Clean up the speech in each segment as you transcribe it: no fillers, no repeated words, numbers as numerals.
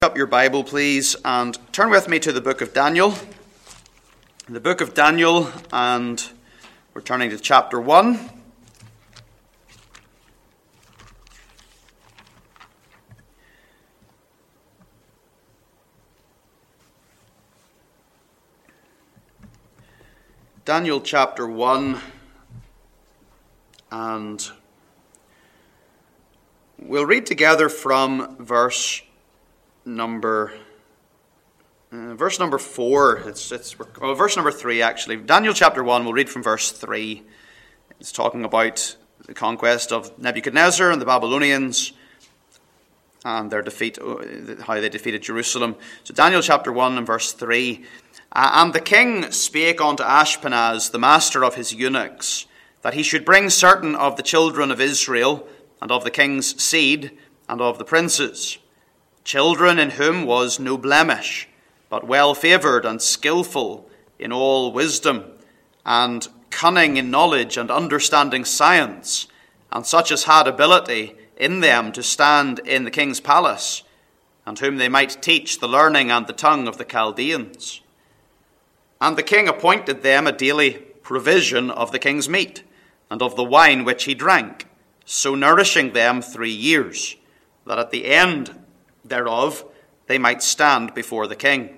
Up your Bible, please, and turn with me to the book of Daniel. The book of Daniel, and we're turning to chapter 1. Daniel chapter 1, and we'll read together from verse number 4. Verse number 3 actually. Daniel chapter 1, we'll read from verse 3. It's talking about the conquest of Nebuchadnezzar and the Babylonians and their defeat, how they defeated Jerusalem. So Daniel chapter 1 and verse 3. And the king spake unto Ashpenaz, the master of his eunuchs, that he should bring certain of the children of Israel, and of the king's seed, and of the princes, children in whom was no blemish, but well favoured and skillful in all wisdom, and cunning in knowledge and understanding science, and such as had ability in them to stand in the king's palace, and whom they might teach the learning and the tongue of the Chaldeans. And the king appointed them a daily provision of the king's meat, and of the wine which he drank, so nourishing them 3 years, that at the end thereof they might stand before the king.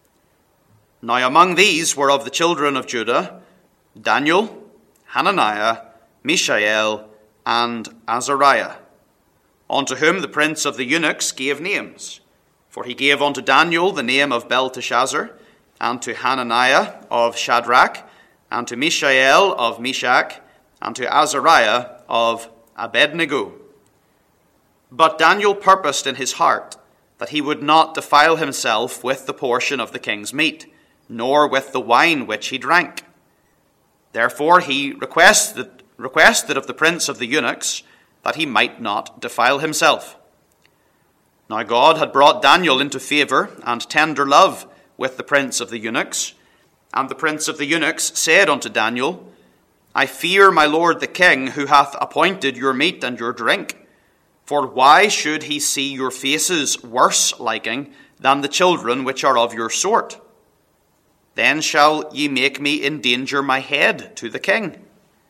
Now among these were of the children of Judah Daniel, Hananiah, Mishael, and Azariah, unto whom the prince of the eunuchs gave names. For he gave unto Daniel the name of Belteshazzar, and to Hananiah of Shadrach, and to Mishael of Meshach, and to Azariah of Abednego. But Daniel purposed in his heart that he would not defile himself with the portion of the king's meat, nor with the wine which he drank. Therefore he requested of the prince of the eunuchs that he might not defile himself. Now God had brought Daniel into favour and tender love with the prince of the eunuchs, and the prince of the eunuchs said unto Daniel, I fear my lord the king, who hath appointed your meat and your drink. For why should he see your faces worse liking than the children which are of your sort? Then shall ye make me endanger my head to the king.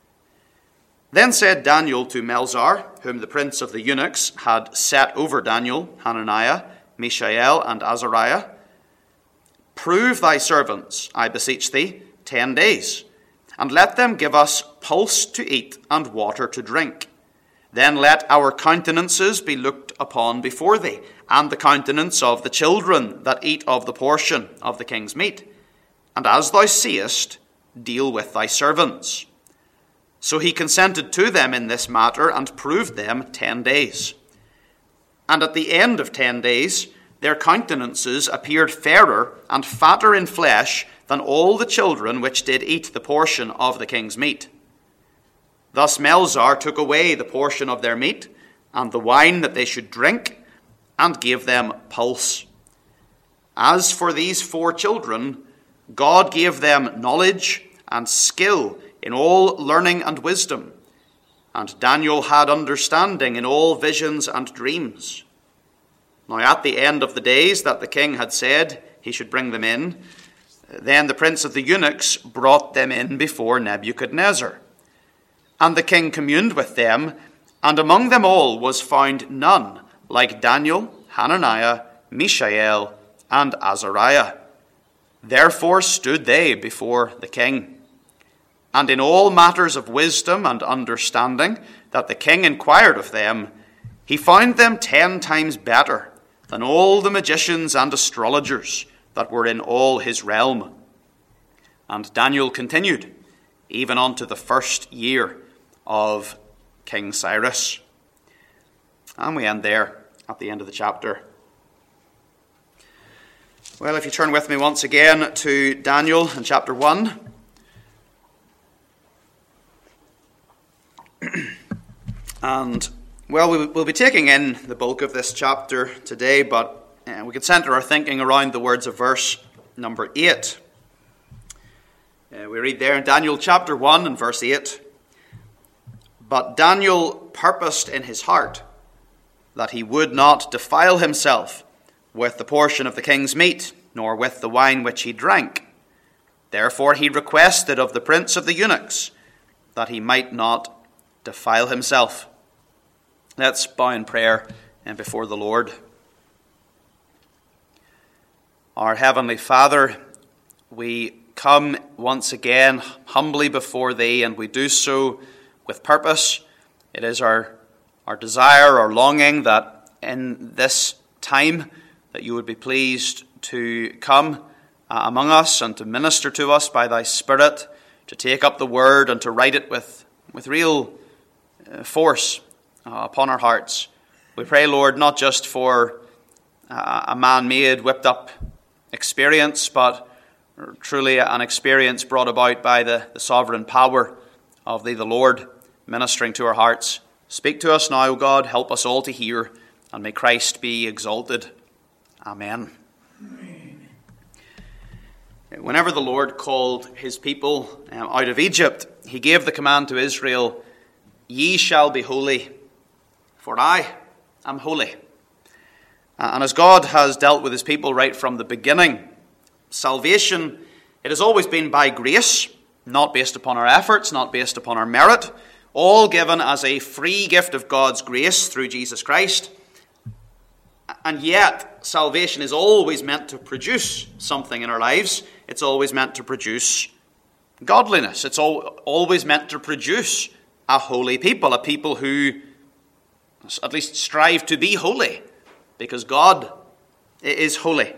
Then said Daniel to Melzar, whom the prince of the eunuchs had set over Daniel, Hananiah, Mishael, and Azariah, Prove thy servants, I beseech thee, 10 days, and let them give us pulse to eat and water to drink. Then let our countenances be looked upon before thee, and the countenance of the children that eat of the portion of the king's meat. And as thou seest, deal with thy servants. So he consented to them in this matter, and proved them 10 days. And at the end of 10 days, their countenances appeared fairer and fatter in flesh than all the children which did eat the portion of the king's meat. Thus Melzar took away the portion of their meat, and the wine that they should drink, and gave them pulse. As for these 4 children, God gave them knowledge and skill in all learning and wisdom, and Daniel had understanding in all visions and dreams. Now at the end of the days that the king had said he should bring them in, then the prince of the eunuchs brought them in before Nebuchadnezzar. And the king communed with them, and among them all was found none like Daniel, Hananiah, Mishael, and Azariah. Therefore stood they before the king. And in all matters of wisdom and understanding that the king inquired of them, he found them 10 times better than all the magicians and astrologers that were in all his realm. And Daniel continued, even unto the 1st year of King Cyrus. And we end there at the end of the chapter. Well, if you turn with me once again to Daniel in chapter 1. And, well, we'll be taking in the bulk of this chapter today, but we could centre our thinking around the words of verse number 8. We read there in Daniel chapter 1 and verse 8, But Daniel purposed in his heart that he would not defile himself with the portion of the king's meat, nor with the wine which he drank. Therefore he requested of the prince of the eunuchs that he might not defile himself. Let's bow in prayer and before the Lord. Our Heavenly Father, we come once again humbly before Thee, and we do so with purpose. It is our desire, our longing that in this time that You would be pleased to come among us and to minister to us by Thy Spirit, to take up the Word and to write it with real force upon our hearts. We pray, Lord, not just for a man-made, whipped-up experience, but truly an experience brought about by the sovereign power of Thee, the Lord, ministering to our hearts. Speak to us now, O God. Help us all to hear, and may Christ be exalted. Amen. Whenever the Lord called His people out of Egypt, He gave the command to Israel, "Ye shall be holy, for I am holy." And as God has dealt with His people right from the beginning, salvation, it has always been by grace, not based upon our efforts, not based upon our merit, all given as a free gift of God's grace through Jesus Christ. And yet, salvation is always meant to produce something in our lives. It's always meant to produce godliness. It's always meant to produce a holy people, a people who at least strive to be holy, because God is holy.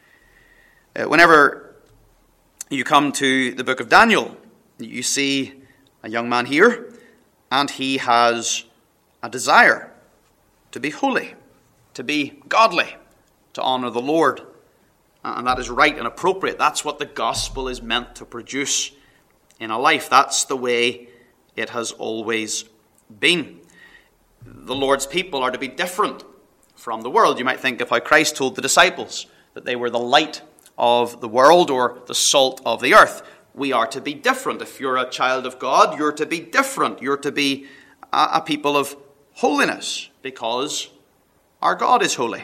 Whenever you come to the book of Daniel, you see a young man here, and he has a desire to be holy, to be godly, to honor the Lord. And that is right and appropriate. That's what the gospel is meant to produce in a life. That's the way it has always been. The Lord's people are to be different from the world. You might think of how Christ told the disciples that they were the light of the world or the salt of the earth. We are to be different. If you're a child of God, you're to be different. You're to be a people of holiness because our God is holy.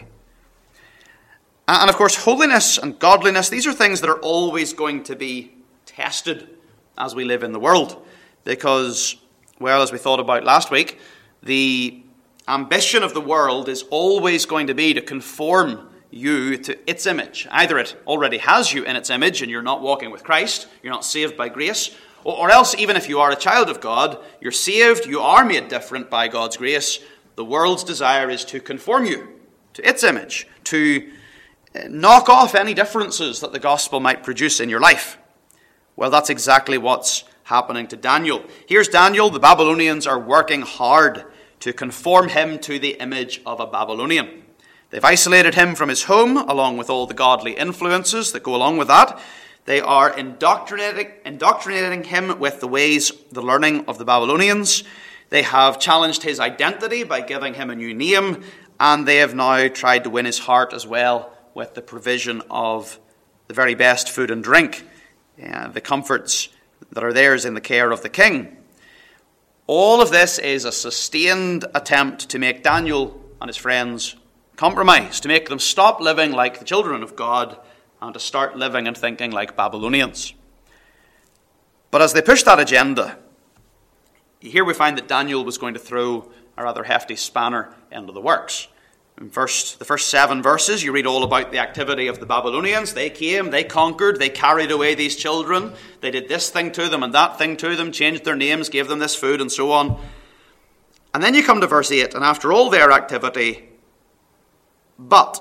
And of course, holiness and godliness, these are things that are always going to be tested as we live in the world. Because, well, as we thought about last week, the ambition of the world is always going to be to conform you to its image. Either it already has you in its image and you're not walking with Christ, you're not saved by grace, or else even if you are a child of God, you're saved, you are made different by God's grace. The world's desire is to conform you to its image, to knock off any differences that the gospel might produce in your life. Well, that's exactly what's happening to Daniel. Here's Daniel. The Babylonians are working hard to conform him to the image of a Babylonian. They've isolated him from his home, along with all the godly influences that go along with that. They are indoctrinating him with the ways, the learning of the Babylonians. They have challenged his identity by giving him a new name, and they have now tried to win his heart as well with the provision of the very best food and drink, the comforts that are theirs in the care of the king. All of this is a sustained attempt to make Daniel and his friends compromise, to make them stop living like the children of God and to start living and thinking like Babylonians. But as they push that agenda, here we find that Daniel was going to throw a rather hefty spanner into the works. In the first 7 verses, you read all about the activity of the Babylonians. They came, they conquered, they carried away these children. They did this thing to them and that thing to them, changed their names, gave them this food and so on. And then you come to verse 8, and after all their activity, but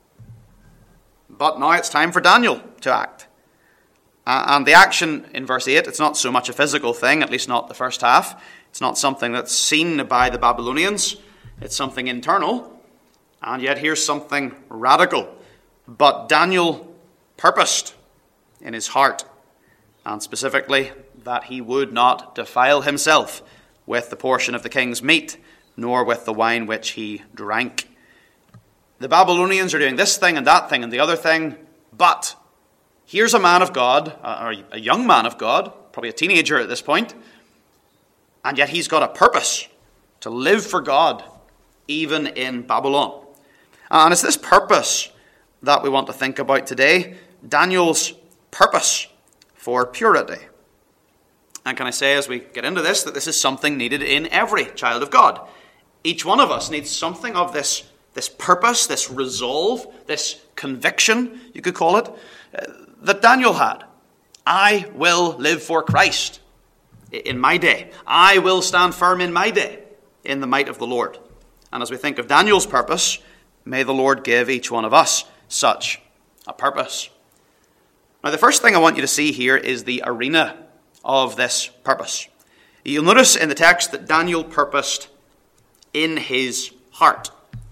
now it's time for Daniel to act. And the action in verse 8, it's not so much a physical thing, at least not the first half. It's not something that's seen by the Babylonians. It's something internal. And yet here's something radical. But Daniel purposed in his heart, and specifically that he would not defile himself with the portion of the king's meat, nor with the wine which he drank. The Babylonians are doing this thing and that thing and the other thing, but here's a man of God, or a young man of God, probably a teenager at this point, and yet he's got a purpose to live for God, even in Babylon. And it's this purpose that we want to think about today, Daniel's purpose for purity. And can I say, as we get into this, that this is something needed in every child of God. Each one of us needs something of this purpose, this resolve, this conviction, you could call it, that Daniel had. I will live for Christ in my day. I will stand firm in my day in the might of the Lord. And as we think of Daniel's purpose, may the Lord give each one of us such a purpose. Now, the first thing I want you to see here is the arena of this purpose. You'll notice in the text that Daniel purposed in his heart.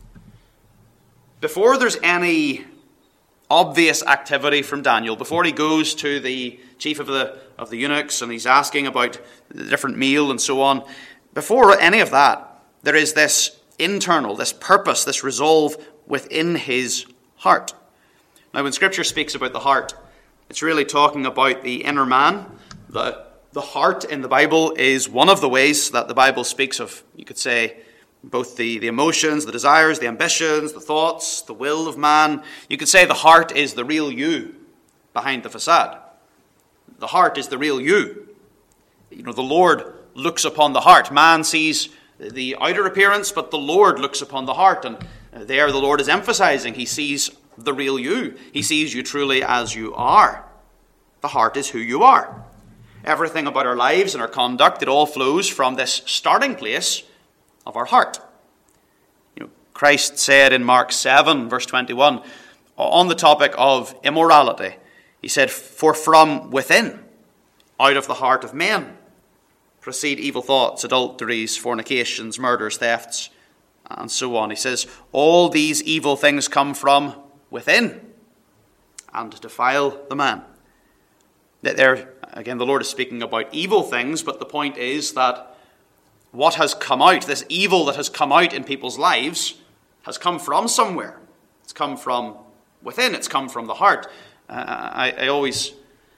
Before there's any obvious activity from Daniel, before he goes to the chief of the eunuchs and he's asking about the different meal and so on, before any of that, there is this internal, this purpose, this resolve within his heart. Now, when Scripture speaks about the heart, it's really talking about the inner man. The heart in the Bible is one of the ways that the Bible speaks of, you could say, both the emotions, the desires, the ambitions, the thoughts, the will of man. You could say the heart is the real you behind the facade. The heart is the real you. You know, the Lord looks upon the heart. Man sees the outer appearance, but the Lord looks upon the heart. And there the Lord is emphasizing he sees the real you. He sees you truly as you are. The heart is who you are. Everything about our lives and our conduct, it all flows from this starting place of our heart. You know, Christ said in Mark 7, verse 21, on the topic of immorality, he said, "For from within, out of the heart of men, proceed evil thoughts, adulteries, fornications, murders, thefts, and so on." He says, all these evil things come from within and defile the man. There, again, the Lord is speaking about evil things, but the point is that what has come out, this evil that has come out in people's lives, has come from somewhere. It's come from within. It's come from the heart. I always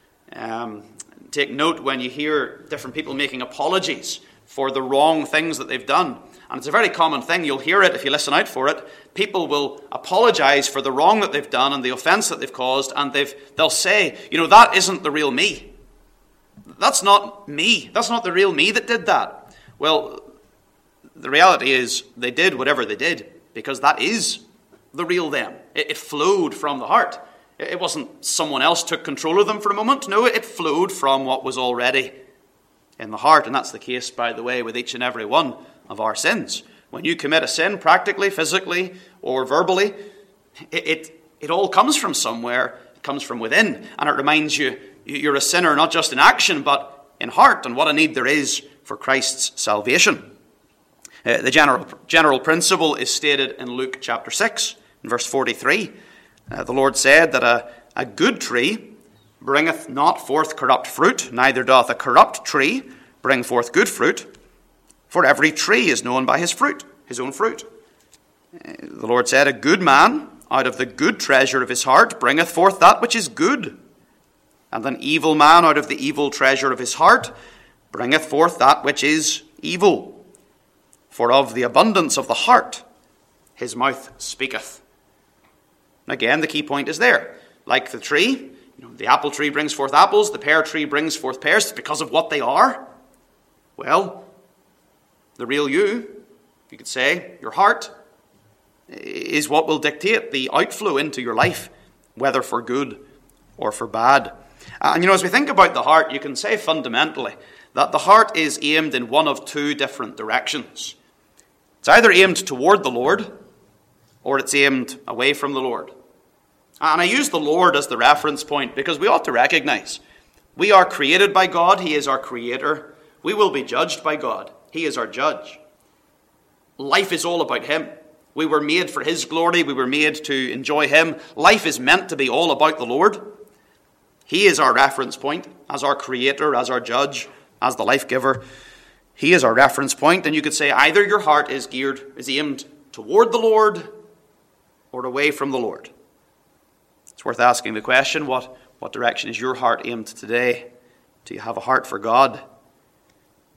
take note when you hear different people making apologies for the wrong things that they've done. And it's a very common thing. You'll hear it if you listen out for it. People will apologize for the wrong that they've done and the offense that they've caused, and they'll say, you know, that isn't the real me. That's not me. That's not the real me that did that. Well, the reality is they did whatever they did because that is the real them. It flowed from the heart. It wasn't someone else took control of them for a moment. No, it flowed from what was already in the heart. And that's the case, by the way, with each and every one of our sins. When you commit a sin, practically, physically, or verbally, it all comes from somewhere. It comes from within. And it reminds you, you're a sinner not just in action, but in heart, and what a need there is for Christ's salvation. The general principle is stated in Luke chapter 6, in verse 43. The Lord said that a good tree bringeth not forth corrupt fruit, neither doth a corrupt tree bring forth good fruit. For every tree is known by his fruit, his own fruit. The Lord said, a good man out of the good treasure of his heart bringeth forth that which is good. And an evil man out of the evil treasure of his heart bringeth forth that which is evil. For of the abundance of the heart his mouth speaketh. Again, the key point is there. Like the tree, the apple tree brings forth apples, the pear tree brings forth pears because of what they are. Well, the real you could say, your heart, is what will dictate the outflow into your life, whether for good or for bad. And as we think about the heart, you can say fundamentally that the heart is aimed in one of two different directions. It's either aimed toward the Lord, or it's aimed away from the Lord. And I use the Lord as the reference point because we ought to recognize we are created by God. He is our creator. We will be judged by God. He is our judge. Life is all about him. We were made for his glory. We were made to enjoy him. Life is meant to be all about the Lord. He is our reference point as our creator, as our judge, as the life giver. He is our reference point. And you could say either your heart is aimed toward the Lord or away from the Lord. It's worth asking the question, what direction is your heart aimed today? Do you have a heart for God?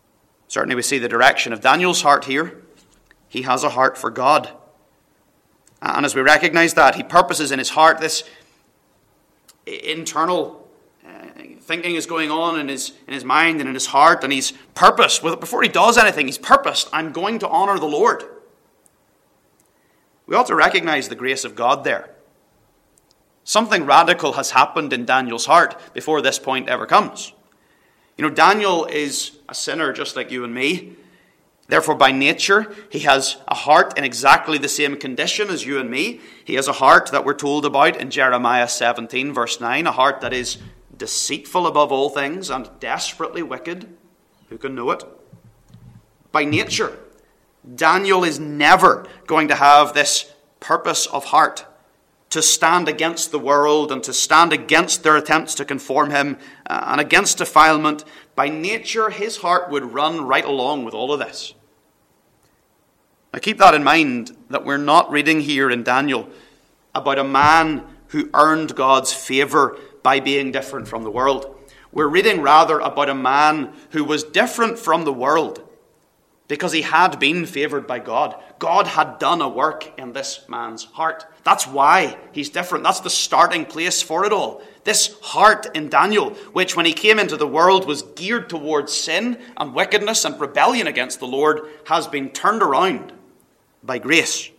Certainly we see the direction of Daniel's heart here. He has a heart for God. And as we recognize that, he purposes in his heart. This internal thinking is going on in his mind and in his heart, and he's purposed. Before he does anything, he's purposed, I'm going to honor the Lord. We ought to recognize the grace of God there. Something radical has happened in Daniel's heart before this point ever comes. You know, Daniel is a sinner just like you and me. Therefore, by nature, he has a heart in exactly the same condition as you and me. He has a heart that we're told about in Jeremiah 17, verse 9, a heart that is deceitful above all things and desperately wicked. Who can know it? By nature, Daniel is never going to have this purpose of heart to stand against the world and to stand against their attempts to conform him and against defilement. By nature, his heart would run right along with all of this. Now keep that in mind, that we're not reading here in Daniel about a man who earned God's favour by being different from the world. We're reading rather about a man who was different from the world because he had been favoured by God. God had done a work in this man's heart. That's why he's different. That's the starting place for it all. This heart in Daniel, which when he came into the world was geared towards sin and wickedness and rebellion against the Lord, has been turned around by grace.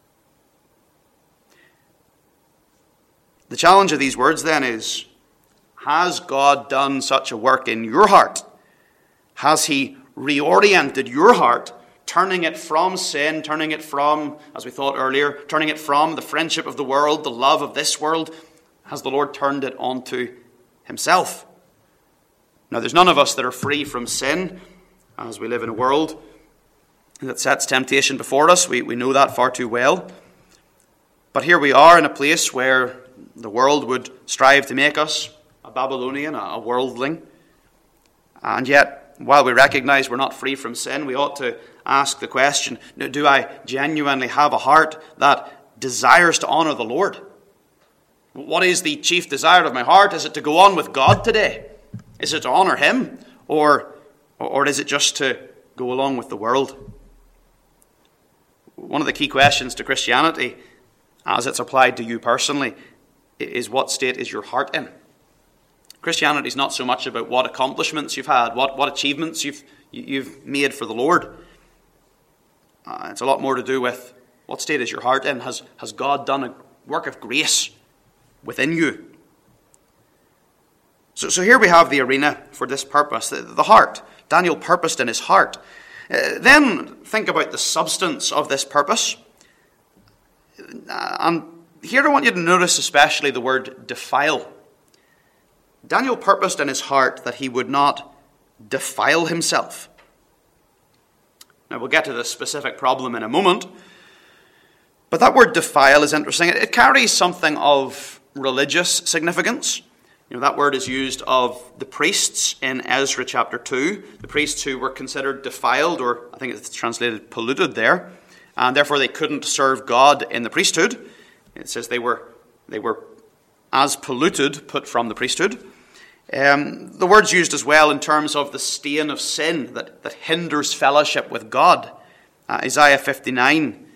The challenge of these words then is, has God done such a work in your heart? Has he reoriented your heart, turning it from sin, turning it from, as we thought earlier, turning it from the friendship of the world, the love of this world? Has the Lord turned it onto himself? Now, there's none of us that are free from sin, as we live in a world that sets temptation before us. We know that far too well. But here we are in a place where the world would strive to make us a Babylonian, a worldling. And yet, while we recognize we're not free from sin, we ought to ask the question, do I genuinely have a heart that desires to honor the Lord? What is the chief desire of my heart? Is it to go on with God today? Is it to honor him? Or is it just to go along with the world? One of the key questions to Christianity, as it's applied to you personally, is what state is your heart in? Christianity is not so much about what accomplishments you've had, what achievements you've made for the Lord. It's a lot more to do with what state is your heart in. Has God done a work of grace within you? So here we have the arena for this purpose, the heart. Daniel purposed in his heart. Then think about the substance of this purpose. And here I want you to notice especially the word defile. Daniel purposed in his heart that he would not defile himself. Now we'll get to the specific problem in a moment. But that word defile is interesting. It carries something of religious significance. You know, that word is used of the priests in Ezra chapter 2. The priests who were considered defiled, or I think it's translated polluted there. And therefore they couldn't serve God in the priesthood. It says they were as polluted, put from the priesthood. The word's used as well in terms of the stain of sin that hinders fellowship with God. Isaiah 59,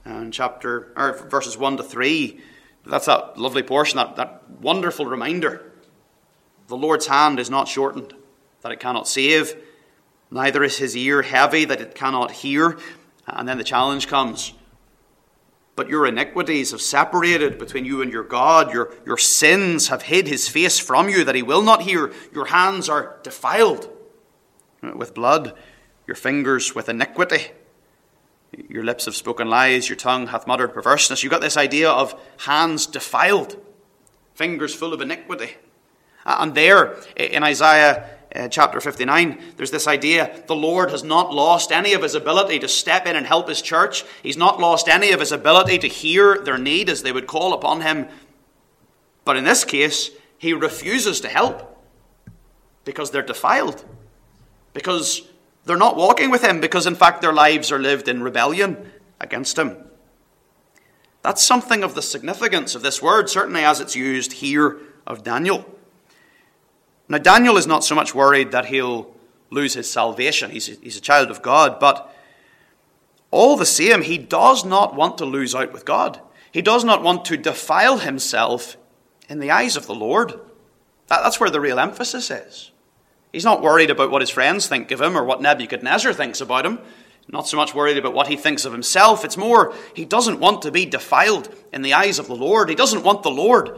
verses 1 to 3. That's that lovely portion, that wonderful reminder. The Lord's hand is not shortened, that it cannot save. Neither is his ear heavy, that it cannot hear. And then the challenge comes. But your iniquities have separated between you and your God. Your sins have hid his face from you, that he will not hear. Your hands are defiled with blood, your fingers with iniquity. Your lips have spoken lies, your tongue hath muttered perverseness. You've got this idea of hands defiled, fingers full of iniquity. And there, in Isaiah chapter 59, there's this idea the Lord has not lost any of his ability to step in and help his church. He's not lost any of his ability to hear their need as they would call upon him. But in this case, he refuses to help because they're defiled. Because they're not walking with him, because in fact their lives are lived in rebellion against him. That's something of the significance of this word, certainly as it's used here of Daniel. Now, Daniel is not so much worried that he'll lose his salvation. He's a child of God, but all the same, he does not want to lose out with God. He does not want to defile himself in the eyes of the Lord. That's where the real emphasis is. He's not worried about what his friends think of him or what Nebuchadnezzar thinks about him. Not so much worried about what he thinks of himself. It's more, he doesn't want to be defiled in the eyes of the Lord. He doesn't want the Lord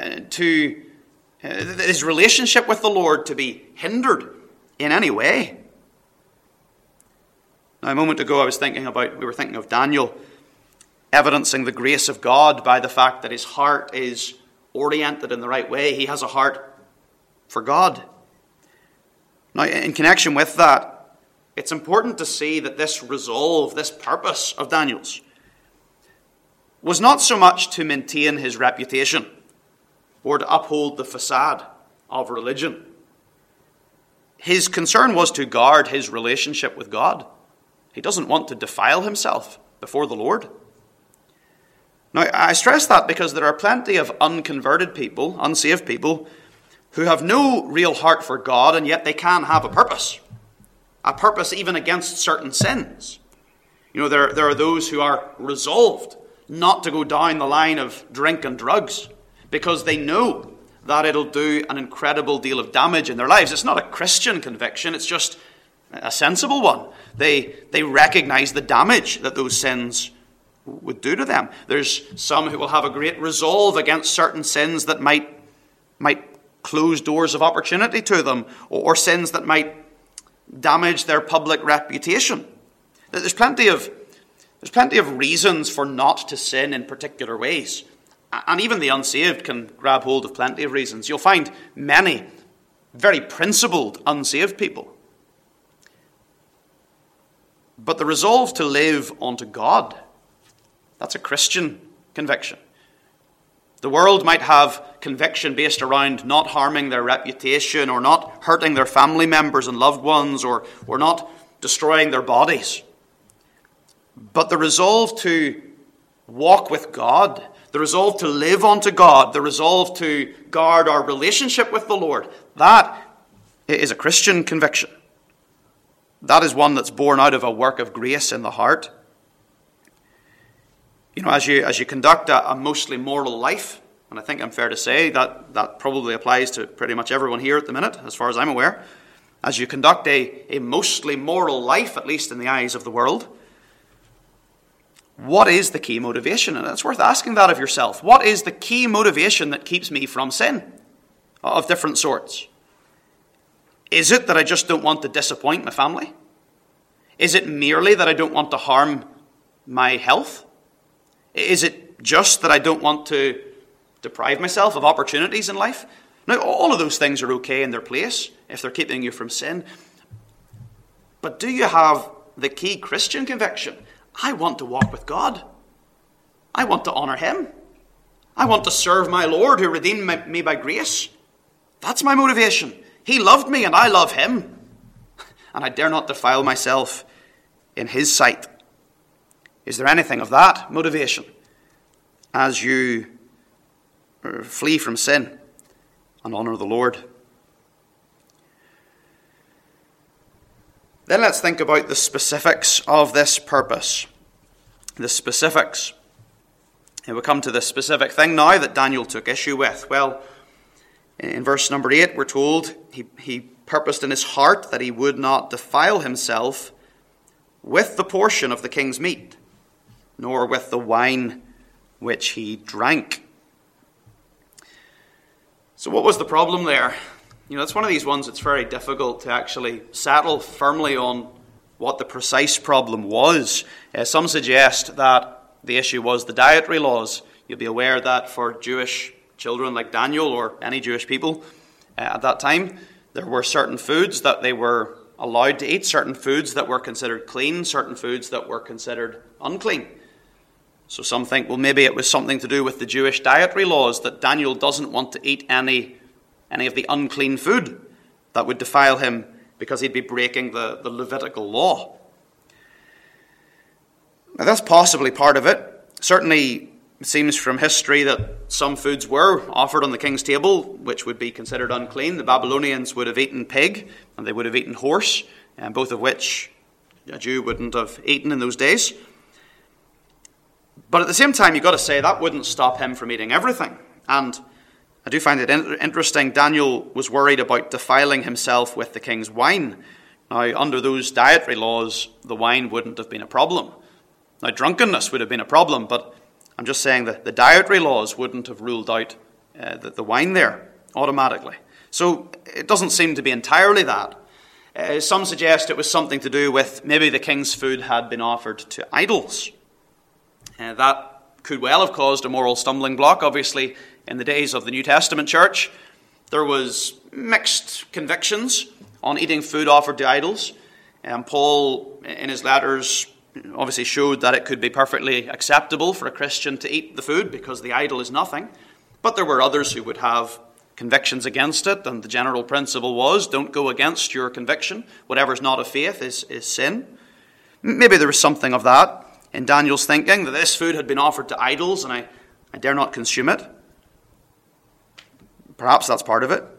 his relationship with the Lord to be hindered in any way. Now, a moment ago we were thinking of Daniel evidencing the grace of God by the fact that his heart is oriented in the right way. He has a heart for God. Now, in connection with that, it's important to see that this resolve, this purpose of Daniel's, was not so much to maintain his reputation or to uphold the facade of religion. His concern was to guard his relationship with God. He doesn't want to defile himself before the Lord. Now, I stress that because there are plenty of unconverted people, unsaved people, who have no real heart for God, and yet they can have a purpose even against certain sins. You know, there are those who are resolved not to go down the line of drink and drugs because they know that it'll do an incredible deal of damage in their lives. It's not a Christian conviction, it's just a sensible one. They recognize the damage that those sins would do to them. There's some who will have a great resolve against certain sins that might close doors of opportunity to them, or sins that might damage their public reputation. There's plenty of reasons for not to sin in particular ways. And even the unsaved can grab hold of plenty of reasons. You'll find many very principled unsaved people. But the resolve to live unto God, that's a Christian conviction. The world might have conviction based around not harming their reputation or not hurting their family members and loved ones or not destroying their bodies. But the resolve to walk with God, the resolve to live unto God, the resolve to guard our relationship with the Lord, that is a Christian conviction. That is one that's born out of a work of grace in the heart. You know, as you conduct a mostly moral life, and I think I'm fair to say that probably applies to pretty much everyone here at the minute, as far as I'm aware, as you conduct a mostly moral life, at least in the eyes of the world, what is the key motivation? And it's worth asking that of yourself. What is the key motivation that keeps me from sin of different sorts? Is it that I just don't want to disappoint my family? Is it merely that I don't want to harm my health? Is it just that I don't want to deprive myself of opportunities in life? Now, all of those things are okay in their place if they're keeping you from sin. But do you have the key Christian conviction? I want to walk with God. I want to honor Him. I want to serve my Lord who redeemed me by grace. That's my motivation. He loved me and I love Him. And I dare not defile myself in His sight. Is there anything of that motivation as you flee from sin and honor the Lord? Then let's think about the specifics of this purpose. The specifics. And we come to the specific thing now that Daniel took issue with. Well, in verse number 8, we're told he purposed in his heart that he would not defile himself with the portion of the king's meat, nor with the wine which he drank. So what was the problem there? You know, it's one of these ones that's very difficult to actually settle firmly on what the precise problem was. Some suggest that the issue was the dietary laws. You'll be aware that for Jewish children like Daniel or any Jewish people at that time, there were certain foods that they were allowed to eat, certain foods that were considered clean, certain foods that were considered unclean. So some think, well, maybe it was something to do with the Jewish dietary laws that Daniel doesn't want to eat any of the unclean food that would defile him because he'd be breaking the Levitical law. Now, that's possibly part of it. Certainly, it seems from history that some foods were offered on the king's table, which would be considered unclean. The Babylonians would have eaten pig, and they would have eaten horse, and both of which a Jew wouldn't have eaten in those days. But at the same time, you've got to say that wouldn't stop him from eating everything. And I do find it interesting, Daniel was worried about defiling himself with the king's wine. Now, under those dietary laws, the wine wouldn't have been a problem. Now, drunkenness would have been a problem, but I'm just saying that the dietary laws wouldn't have ruled out the wine there automatically. So it doesn't seem to be entirely that. Some suggest it was something to do with maybe the king's food had been offered to idols. That could well have caused a moral stumbling block. Obviously, in the days of the New Testament church, there was mixed convictions on eating food offered to idols. Paul, in his letters, obviously showed that it could be perfectly acceptable for a Christian to eat the food because the idol is nothing. But there were others who would have convictions against it, and the general principle was, don't go against your conviction. Whatever's not of faith is sin. Maybe there was something of that in Daniel's thinking, that this food had been offered to idols, and I dare not consume it. Perhaps that's part of it.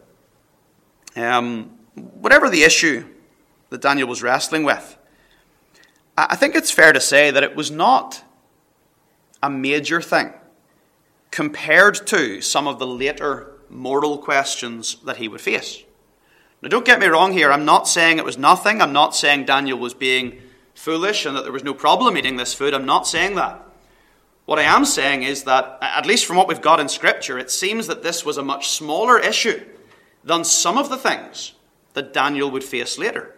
Whatever the issue that Daniel was wrestling with, I think it's fair to say that it was not a major thing compared to some of the later moral questions that he would face. Now, don't get me wrong here. I'm not saying it was nothing. I'm not saying Daniel was being foolish and that there was no problem eating this food. I'm not saying that. What I am saying is that, at least from what we've got in Scripture, it seems that this was a much smaller issue than some of the things that Daniel would face later.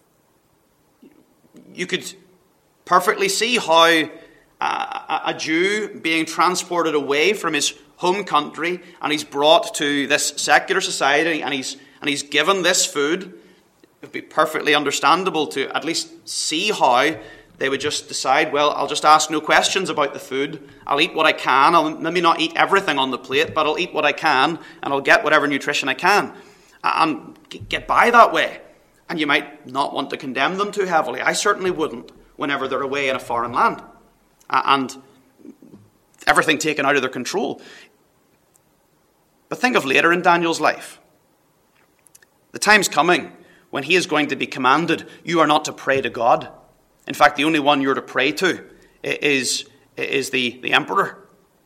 You could perfectly see how a Jew being transported away from his home country and he's brought to this secular society and he's given this food. It would be perfectly understandable to at least see how they would just decide, well, I'll just ask no questions about the food. I'll eat what I can. I'll maybe not eat everything on the plate, but I'll eat what I can and I'll get whatever nutrition I can and get by that way. And you might not want to condemn them too heavily. I certainly wouldn't whenever they're away in a foreign land and everything taken out of their control. But think of later in Daniel's life. The time's coming when he is going to be commanded, you are not to pray to God. In fact, the only one you're to pray to is the emperor.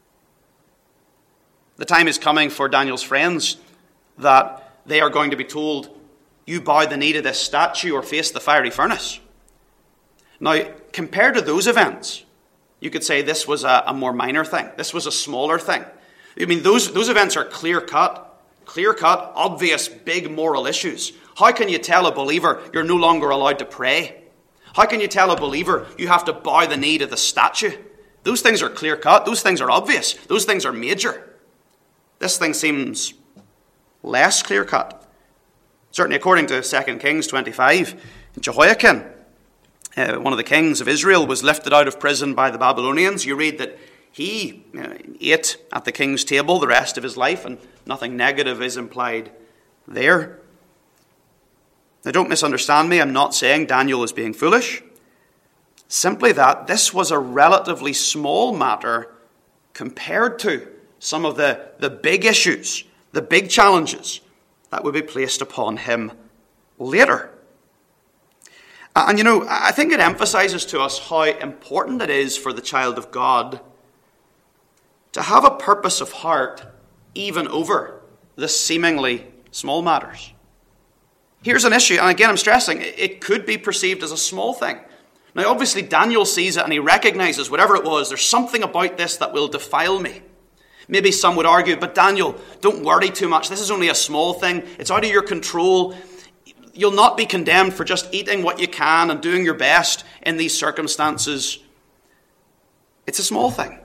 The time is coming for Daniel's friends that they are going to be told, you bow the knee to this statue or face the fiery furnace. Now, compared to those events, you could say this was a more minor thing. This was a smaller thing. I mean, those events are clear-cut, obvious, big moral issues. How can you tell a believer you're no longer allowed to pray? How can you tell a believer you have to bow the knee to the statue? Those things are clear-cut. Those things are obvious. Those things are major. This thing seems less clear-cut. Certainly according to 2 Kings 25, Jehoiakim, one of the kings of Israel, was lifted out of prison by the Babylonians. You read that he ate at the king's table the rest of his life, and nothing negative is implied there. Now, don't misunderstand me. I'm not saying Daniel is being foolish. Simply that this was a relatively small matter compared to some of the big issues, the big challenges that would be placed upon him later. And I think it emphasizes to us how important it is for the child of God to have a purpose of heart even over the seemingly small matters. Here's an issue, and again I'm stressing, it could be perceived as a small thing. Now obviously Daniel sees it and he recognizes whatever it was, there's something about this that will defile me. Maybe some would argue, but Daniel, don't worry too much. This is only a small thing. It's out of your control. You'll not be condemned for just eating what you can and doing your best in these circumstances. It's a small thing.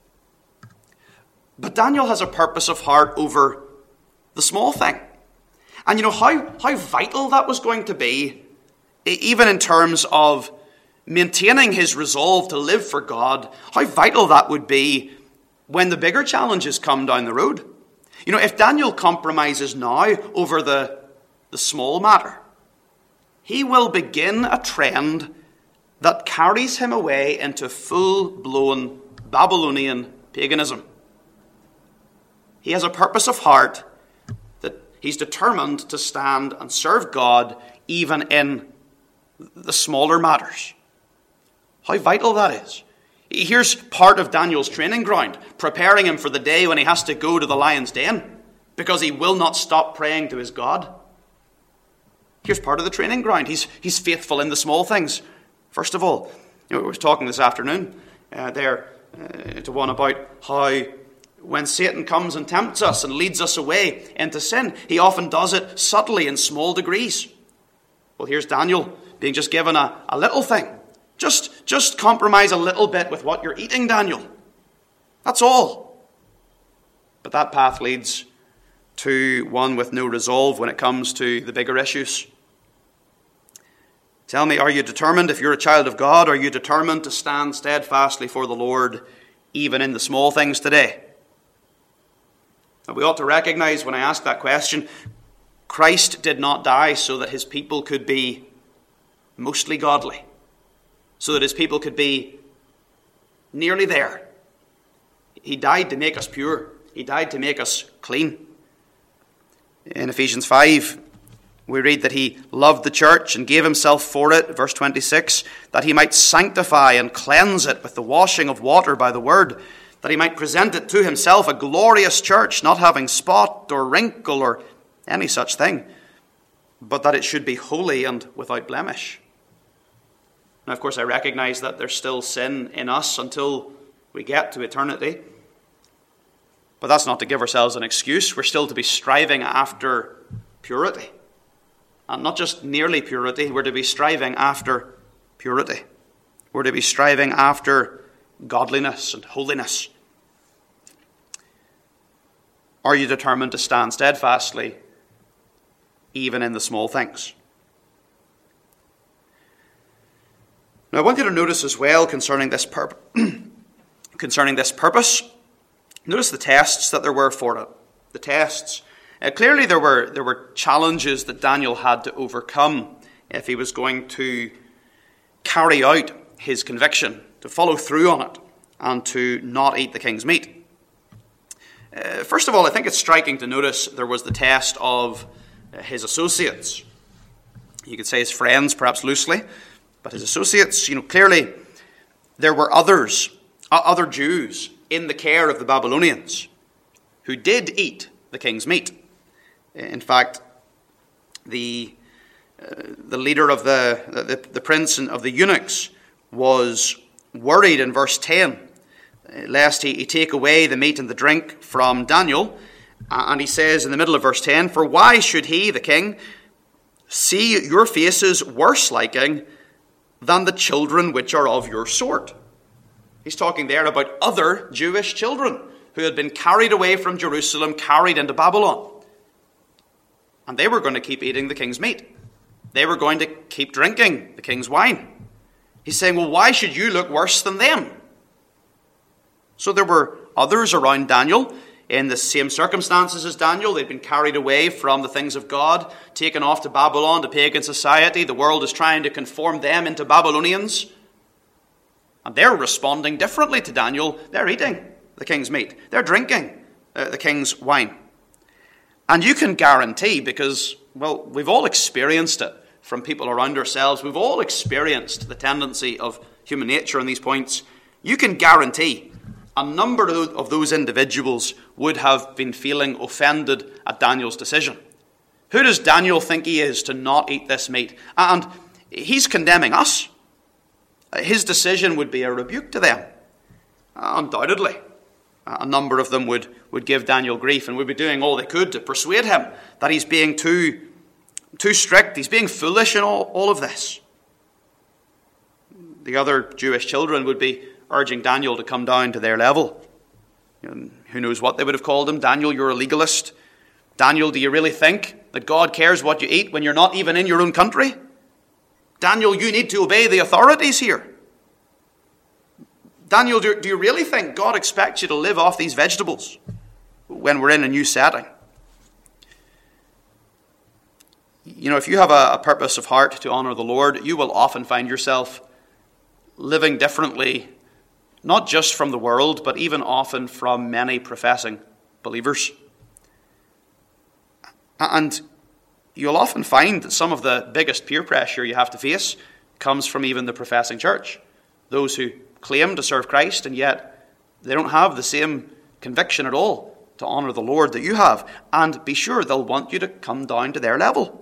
But Daniel has a purpose of heart over the small thing. And how vital that was going to be, even in terms of maintaining his resolve to live for God, how vital that would be when the bigger challenges come down the road. If Daniel compromises now over the small matter, he will begin a trend that carries him away into full-blown Babylonian paganism. He has a purpose of heart that he's determined to stand and serve God even in the smaller matters. How vital that is. Here's part of Daniel's training ground, preparing him for the day when he has to go to the lion's den, because he will not stop praying to his God. Here's part of the training ground. He's faithful in the small things. First of all, we were talking this afternoon to one about how when Satan comes and tempts us and leads us away into sin, he often does it subtly in small degrees. Well, here's Daniel being just given a little thing. Just compromise a little bit with what you're eating, Daniel. That's all. But that path leads to one with no resolve when it comes to the bigger issues. Tell me, are you determined, if you're a child of God, are you determined to stand steadfastly for the Lord, even in the small things today? And we ought to recognize, when I ask that question, Christ did not die so that his people could be mostly godly, so that his people could be nearly there. He died to make us pure. He died to make us clean. In Ephesians 5, we read that he loved the church and gave himself for it, verse 26, that he might sanctify and cleanse it with the washing of water by the word, that he might present it to himself a glorious church, not having spot or wrinkle or any such thing, but that it should be holy and without blemish. Now, of course, I recognize that there's still sin in us until we get to eternity, but that's not to give ourselves an excuse. We're still to be striving after purity. And not just nearly purity, we're to be striving after purity. We're to be striving after godliness and holiness. Are you determined to stand steadfastly, even in the small things? Now, I want you to notice as well concerning this purpose, notice the tests that there were for it. The tests. Clearly, there were challenges that Daniel had to overcome if he was going to carry out his conviction, to follow through on it, and to not eat the king's meat. First of all, I think it's striking to notice there was the test of his associates. You could say his friends, perhaps loosely, but his associates. Clearly there were other Jews in the care of the Babylonians who did eat the king's meat. In fact, the leader of the prince of the eunuchs was worried in verse 10, lest he take away the meat and the drink from Daniel. And he says in the middle of verse 10, "For why should he, the king, see your faces worse liking than the children which are of your sort?" He's talking there about other Jewish children who had been carried away from Jerusalem, carried into Babylon. And they were going to keep eating the king's meat. They were going to keep drinking the king's wine. He's saying, well, why should you look worse than them? So there were others around Daniel in the same circumstances as Daniel. They'd been carried away from the things of God, taken off to Babylon, to pagan society. The world is trying to conform them into Babylonians. And they're responding differently to Daniel. They're eating the king's meat. They're drinking the king's wine. And you can guarantee, because, well, we've all experienced it from people around ourselves. We've all experienced the tendency of human nature on these points. You can guarantee a number of those individuals would have been feeling offended at Daniel's decision. Who does Daniel think he is to not eat this meat? And he's condemning us. His decision would be a rebuke to them. Undoubtedly. A number of them would give Daniel grief and would be doing all they could to persuade him that he's being too strict, he's being foolish in all of this. The other Jewish children would be urging Daniel to come down to their level. Who knows what they would have called him? Daniel, you're a legalist. Daniel, do you really think that God cares what you eat when you're not even in your own country? Daniel, you need to obey the authorities here. Daniel, do you really think God expects you to live off these vegetables when we're in a new setting? If you have a purpose of heart to honor the Lord, you will often find yourself living differently, not just from the world, but even often from many professing believers. And you'll often find that some of the biggest peer pressure you have to face comes from even the professing church. those who claim to serve Christ, and yet they don't have the same conviction at all to honor the Lord that you have. And be sure they'll want you to come down to their level.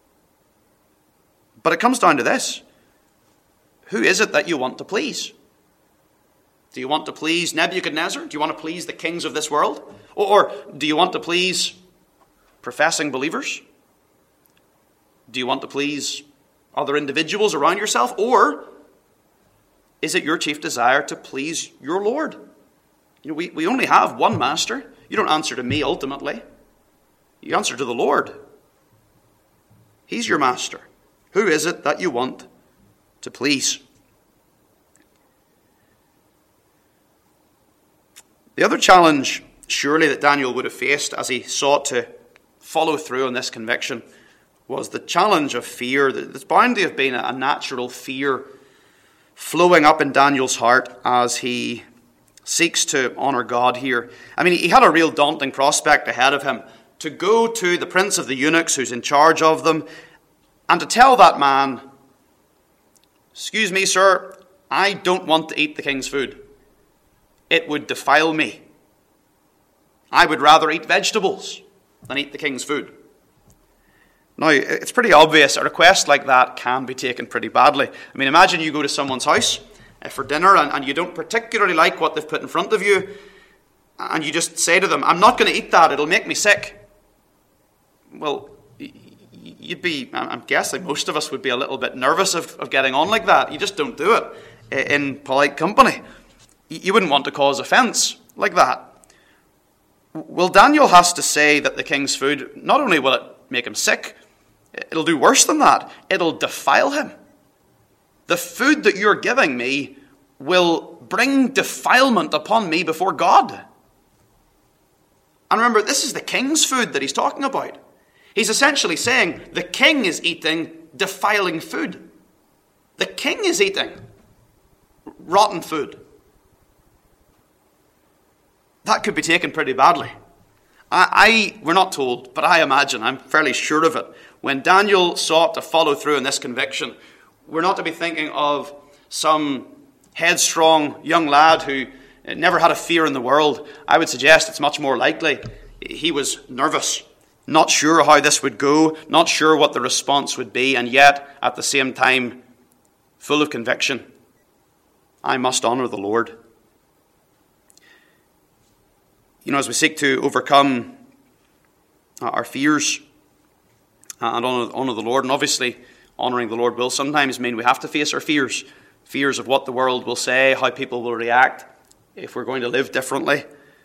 But it comes down to this. Who is it that you want to please? Do you want to please Nebuchadnezzar? Do you want to please the kings of this world? Or do you want to please professing believers? Do you want to please other individuals around yourself? Or is it your chief desire to please your Lord? You know, we only have one master. You don't answer to me ultimately. You answer to the Lord. He's your master. Who is it that you want to please? The other challenge, surely, that Daniel would have faced as he sought to follow through on this conviction was the challenge of fear. There's bound to have been a natural fear flowing up in Daniel's heart as he seeks to honor God here. I mean, he had a real daunting prospect ahead of him, to go to the prince of the eunuchs who's in charge of them and to tell that man, "Excuse me, sir, I don't want to eat the king's food. It would defile me. I would rather eat vegetables than eat the king's food." Now, it's pretty obvious a request like that can be taken pretty badly. I mean, imagine you go to someone's house for dinner and you don't particularly like what they've put in front of you, and you just say to them, "I'm not going to eat that, it'll make me sick." Well, I'm guessing most of us would be a little bit nervous of getting on like that. You just don't do it in polite company. You wouldn't want to cause offence like that. Well, Daniel has to say that the king's food, not only will it make him sick, it'll do worse than that. It'll defile him. The food that you're giving me will bring defilement upon me before God. And remember, this is the king's food that he's talking about. He's essentially saying the king is eating defiling food. The king is eating rotten food. That could be taken pretty badly. We're not told, but I imagine, I'm fairly sure of it, when Daniel sought to follow through in this conviction, we're not to be thinking of some headstrong young lad who never had a fear in the world. I would suggest it's much more likely he was nervous, not sure how this would go, not sure what the response would be, and yet, at the same time, full of conviction. I must honor the Lord. You know, as we seek to overcome our fears and honor the Lord, and obviously honoring the Lord will sometimes mean we have to face our fears. Fears of what the world will say, how people will react, if we're going to live differently.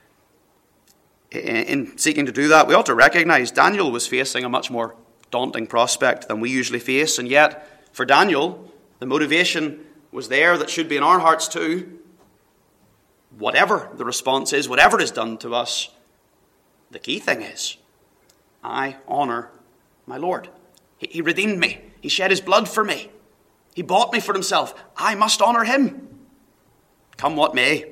In seeking to do that, we ought to recognize Daniel was facing a much more daunting prospect than we usually face, and yet, for Daniel, the motivation was there that should be in our hearts too. Whatever the response is, whatever is done to us, the key thing is, I honor my Lord. He redeemed me. He shed his blood for me. He bought me for himself. I must honor him, come what may.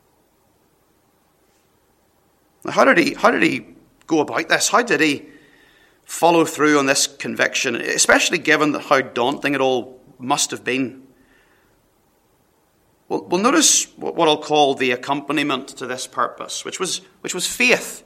Now, how did he go about this? How did he follow through on this conviction, especially given how daunting it all must have been? Well, notice what I'll call the accompaniment to this purpose, which was faith.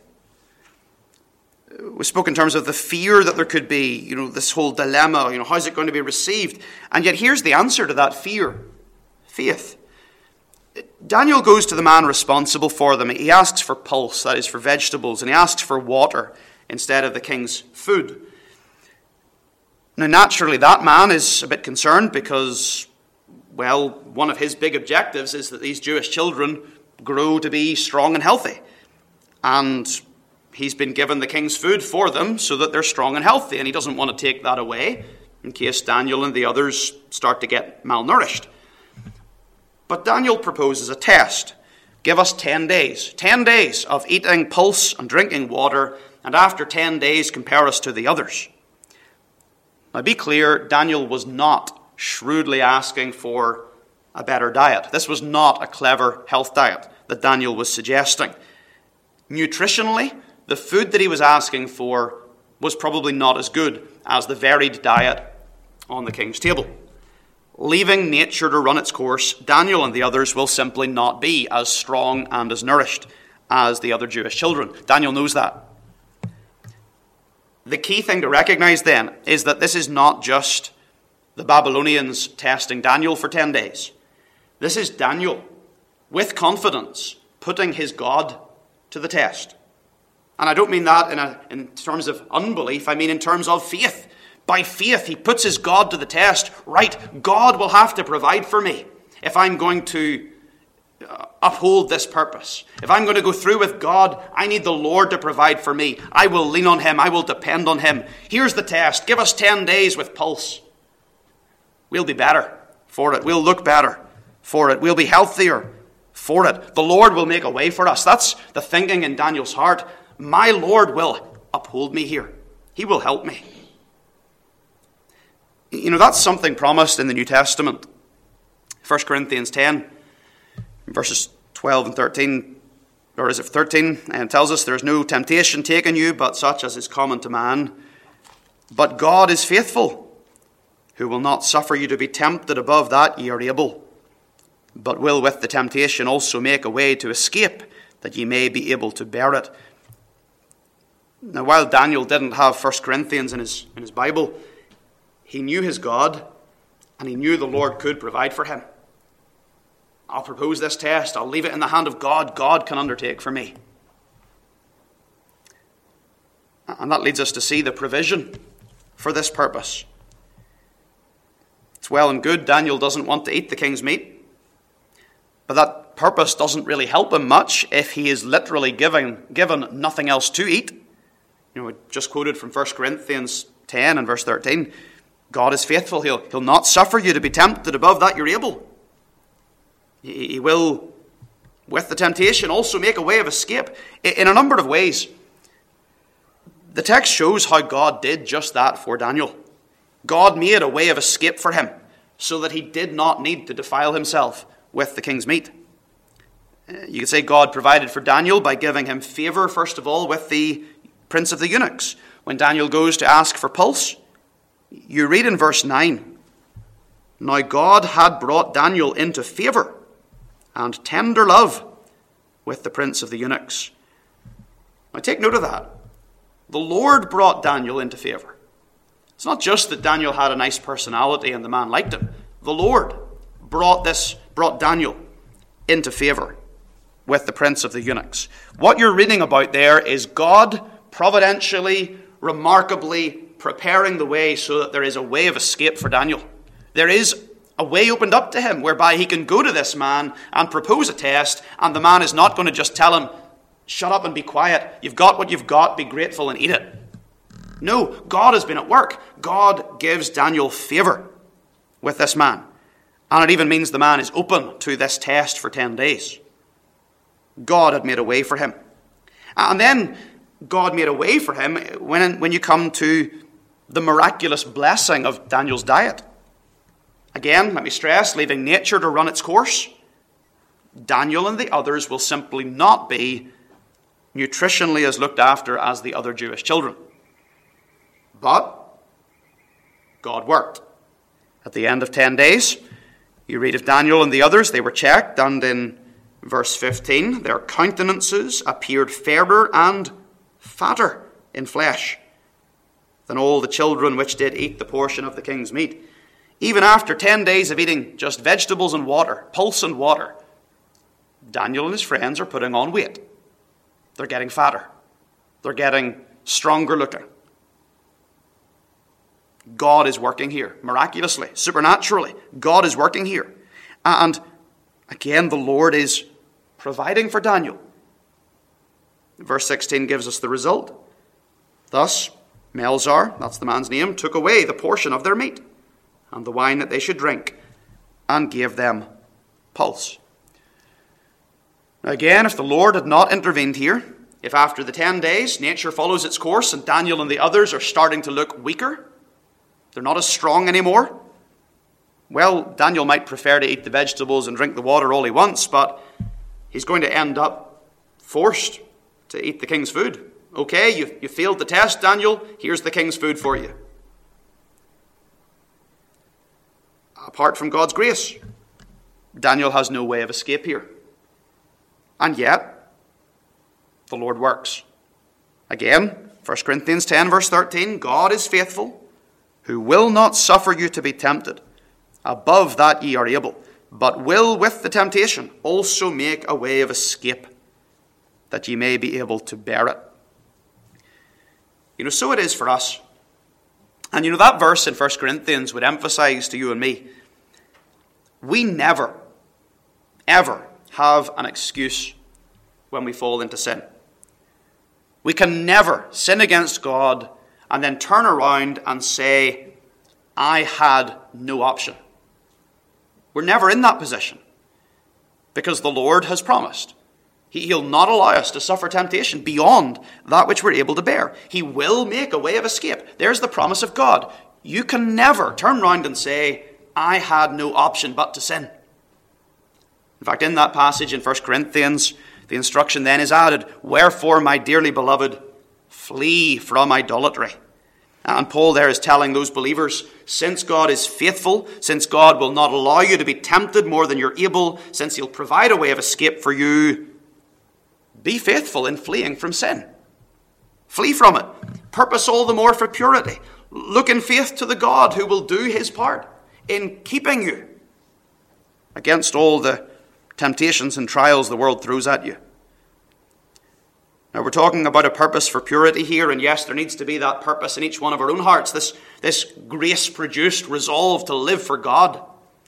We spoke in terms of the fear that there could be, this whole dilemma, how's it going to be received? And yet here's the answer to that fear: faith. Daniel goes to the man responsible for them. He asks for pulse, that is for vegetables, and he asks for water instead of the king's food. Now, naturally, that man is a bit concerned because, well, one of his big objectives is that these Jewish children grow to be strong and healthy. And he's been given the king's food for them so that they're strong and healthy, and he doesn't want to take that away in case Daniel and the others start to get malnourished. But Daniel proposes a test. Give us 10 days. 10 days of eating pulse and drinking water, and after 10 days compare us to the others. Now be clear, Daniel was not shrewdly asking for a better diet. This was not a clever health diet that Daniel was suggesting. Nutritionally, the food that he was asking for was probably not as good as the varied diet on the king's table. leaving nature to run its course, Daniel and the others will simply not be as strong and as nourished as the other Jewish children. Daniel knows that. The key thing to recognize then is that this is not just the Babylonians testing Daniel for 10 days. This is Daniel, with confidence, putting his God to the test. And I don't mean that in terms of unbelief, I mean in terms of faith. By faith, he puts his God to the test. Right, God will have to provide for me if I'm going to uphold this purpose. If I'm going to go through with God, I need the Lord to provide for me. I will lean on him. I will depend on him. Here's the test. Give us 10 days with pulse. We'll be better for it. We'll look better for it. We'll be healthier for it. The Lord will make a way for us. That's the thinking in Daniel's heart. My Lord will uphold me here. He will help me. You know, that's something promised in the New Testament. 1 Corinthians 10, verses 12 and 13, or is it 13? And tells us, there is no temptation taken you, but such as is common to man. But God is faithful, who will not suffer you to be tempted above that ye are able, but will with the temptation also make a way to escape, that ye may be able to bear it. Now, while Daniel didn't have 1 Corinthians in his Bible, he knew his God, and he knew the Lord could provide for him. I'll propose this test. I'll leave it in the hand of God. God can undertake for me. And that leads us to see the provision for this purpose. It's well and good Daniel doesn't want to eat the king's meat, but that purpose doesn't really help him much if he is literally given nothing else to eat. You know, we just quoted from 1 Corinthians 10 and verse 13. God is faithful. He'll not suffer you to be tempted above that you're able. He will, with the temptation, also make a way of escape in a number of ways. The text shows how God did just that for Daniel. God made a way of escape for him so that he did not need to defile himself with the king's meat. You could say God provided for Daniel by giving him favor, first of all, with the prince of the eunuchs. When Daniel goes to ask for pulse, you read in verse 9, now God had brought Daniel into favor and tender love with the prince of the eunuchs. Now take note of that. The Lord brought Daniel into favor. It's not just that Daniel had a nice personality and the man liked him. The Lord brought Daniel into favor with the prince of the eunuchs. What you're reading about there is God providentially, remarkably preparing the way so that there is a way of escape for Daniel. There is a way opened up to him whereby he can go to this man and propose a test, and the man is not going to just tell him, shut up and be quiet. You've got what you've got, be grateful and eat it. No, God has been at work. God gives Daniel favor with this man. And it even means the man is open to this test for 10 days. God had made a way for him. And then God made a way for him when you come to the miraculous blessing of Daniel's diet. Again, let me stress, leaving nature to run its course, Daniel and the others will simply not be nutritionally as looked after as the other Jewish children. But God worked. At the end of 10 days, you read of Daniel and the others, they were checked, and in verse 15, their countenances appeared fairer and fatter in flesh than all the children which did eat the portion of the king's meat. Even after 10 days of eating just vegetables and water, pulse and water, Daniel and his friends are putting on weight. They're getting fatter. They're getting stronger looking. God is working here, miraculously, supernaturally. God is working here. And again, the Lord is providing for Daniel. Verse 16 gives us the result. Thus, Melzar, that's the man's name, took away the portion of their meat and the wine that they should drink, and gave them pulse. Now again, if the Lord had not intervened here, if after the 10 days nature follows its course and Daniel and the others are starting to look weaker, they're not as strong anymore, well, Daniel might prefer to eat the vegetables and drink the water all he wants, but he's going to end up forced to eat the king's food. Okay, you failed the test, Daniel. Here's the king's food for you. apart from God's grace. Daniel has no way of escape here. And yet, the Lord works. Again, 1 Corinthians 10 verse 13, God is faithful, who will not suffer you to be tempted above that ye are able, but will with the temptation also make a way of escape, that ye may be able to bear it. So it is for us. And that verse in 1 Corinthians would emphasize to you and me, we never, ever have an excuse when we fall into sin. We can never sin against God and then turn around and say, I had no option. We're never in that position because the Lord has promised. He'll not allow us to suffer temptation beyond that which we're able to bear. He will make a way of escape. There's the promise of God. You can never turn around and say, I had no option but to sin. In fact, in that passage in 1 Corinthians, the instruction then is added, wherefore, my dearly beloved, flee from idolatry. And Paul there is telling those believers, since God is faithful, since God will not allow you to be tempted more than you're able, since he'll provide a way of escape for you, be faithful in fleeing from sin. Flee from it. Purpose all the more for purity. Look in faith to the God who will do his part in keeping you against all the temptations and trials the world throws at you. Now, we're talking about a purpose for purity here, and yes, there needs to be that purpose in each one of our own hearts, this grace-produced resolve to live for God.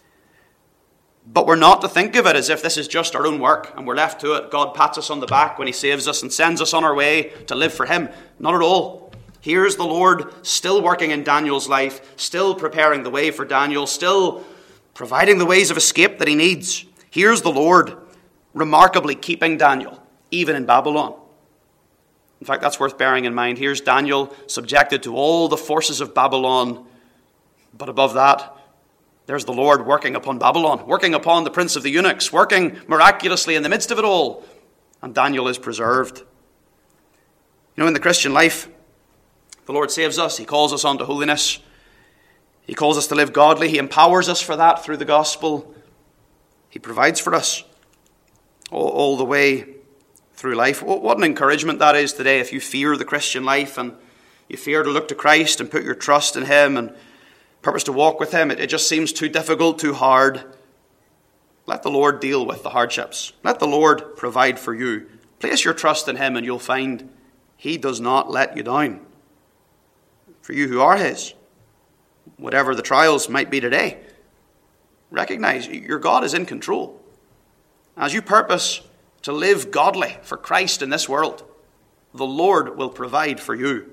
But we're not to think of it as if this is just our own work and we're left to it. God pats us on the back when he saves us and sends us on our way to live for him. Not at all. Here's the Lord still working in Daniel's life, still preparing the way for Daniel, still providing the ways of escape that he needs. Here's the Lord remarkably keeping Daniel, even in Babylon. In fact, that's worth bearing in mind. Here's Daniel subjected to all the forces of Babylon. But above that, there's the Lord working upon Babylon, working upon the prince of the eunuchs, working miraculously in the midst of it all. And Daniel is preserved. In the Christian life, the Lord saves us. He calls us unto holiness. He calls us to live godly. He empowers us for that through the gospel. He provides for us all the way through life. What an encouragement that is today if you fear the Christian life and you fear to look to Christ and put your trust in him and purpose to walk with him. It just seems too difficult, too hard. Let the Lord deal with the hardships. Let the Lord provide for you. Place your trust in him and you'll find he does not let you down. For you who are his, whatever the trials might be today, recognize your God is in control. As you purpose to live godly for Christ in this world, the Lord will provide for you.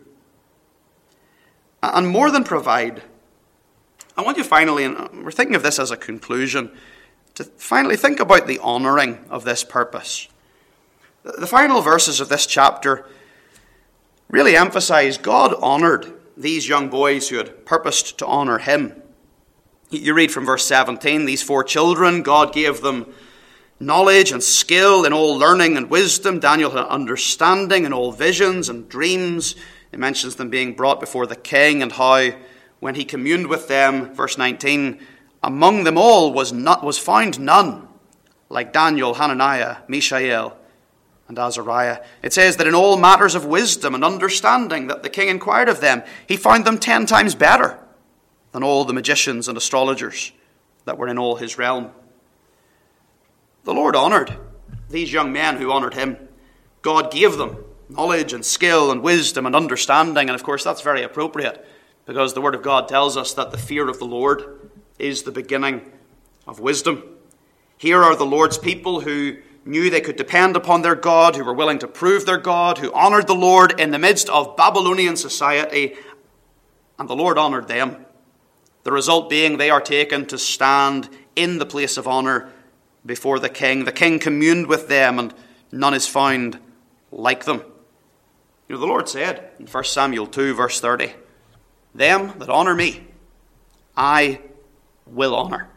And more than provide, I want you finally, and we're thinking of this as a conclusion, to finally think about the honouring of this purpose. The final verses of this chapter really emphasize God honoured these young boys who had purposed to honour him. You read from verse 17, these 4 children, God gave them knowledge and skill in all learning and wisdom. Daniel had understanding in all visions and dreams. It mentions them being brought before the king and how when he communed with them, verse 19, among them all was found none like Daniel, Hananiah, Mishael, and Azariah. It says that in all matters of wisdom and understanding that the king inquired of them, he found them 10 times better than all the magicians and astrologers that were in all his realm. The Lord honoured these young men who honoured him. God gave them knowledge and skill and wisdom and understanding. And of course, that's very appropriate because the Word of God tells us that the fear of the Lord is the beginning of wisdom. Here are the Lord's people who knew they could depend upon their God, who were willing to prove their God, who honoured the Lord in the midst of Babylonian society. And the Lord honoured them. The result being they are taken to stand in the place of honour before the king. The king communed with them, and none is found like them. The Lord said in 1 Samuel 2, verse 30, them that honour me, I will honour.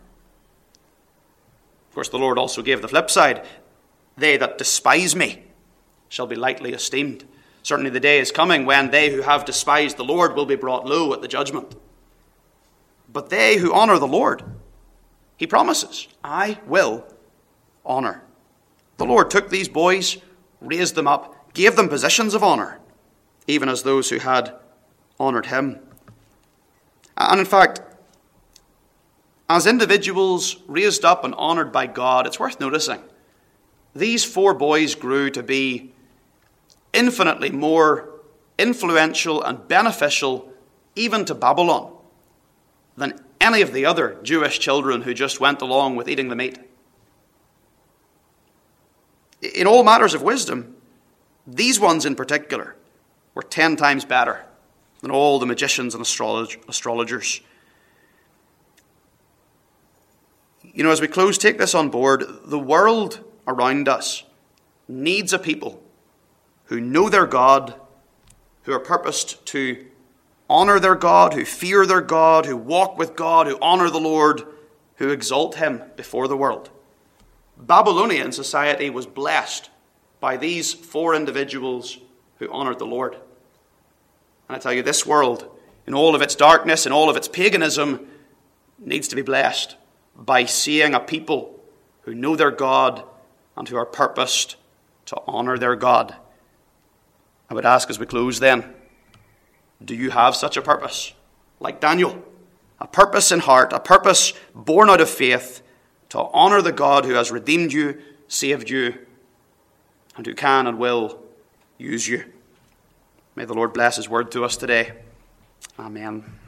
Of course, the Lord also gave the flip side. They that despise me shall be lightly esteemed. Certainly the day is coming when they who have despised the Lord will be brought low at the judgment. But they who honour the Lord He promises, I will honor. The Lord took these boys, raised them up, gave them positions of honor, even as those who had honored him. And in fact, as individuals raised up and honored by God, it's worth noticing, these 4 boys grew to be infinitely more influential and beneficial even to Babylon than any of the other Jewish children who just went along with eating the meat. In all matters of wisdom, these ones in particular were 10 times better than all the magicians and astrologers. You know, as we close, take this on board. The world around us needs a people who know their God, who are purposed to honor their God, who fear their God, who walk with God, who honor the Lord, who exalt him before the world. Babylonian society was blessed by these 4 individuals who honored the Lord. And I tell you, this world, in all of its darkness, in all of its paganism, needs to be blessed by seeing a people who know their God and who are purposed to honor their God. I would ask as we close then, do you have such a purpose? Like Daniel, a purpose in heart, a purpose born out of faith to honor the God who has redeemed you, saved you, and who can and will use you. May the Lord bless his word to us today. Amen.